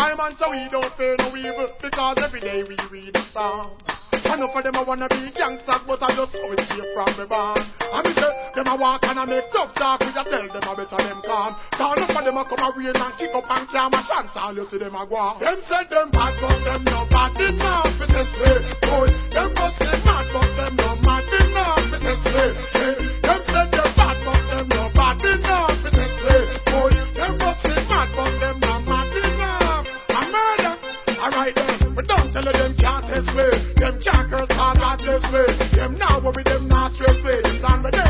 time and so we don't fear no evil, because every day we read the Psalms. Enough of them I wanna be gangsters, but I just always hear from me barn. And me say, them a walk and I make tough talk, we just tell them I better them calm. Cause enough of them a come a rain and kick up and climb a chance, all you see them a go on. Them said them bad, but them no bad enough for this way. Boy, them must be mad, but them no mad enough for this way. Hey, them said them bad, but them no bad enough for this way. Boy, them must be mad, but them no mad enough. A murder, alright then, but don't tell them can't test way. Them can't curse hard God this way. Them now worry them not straight way. Them stand with them.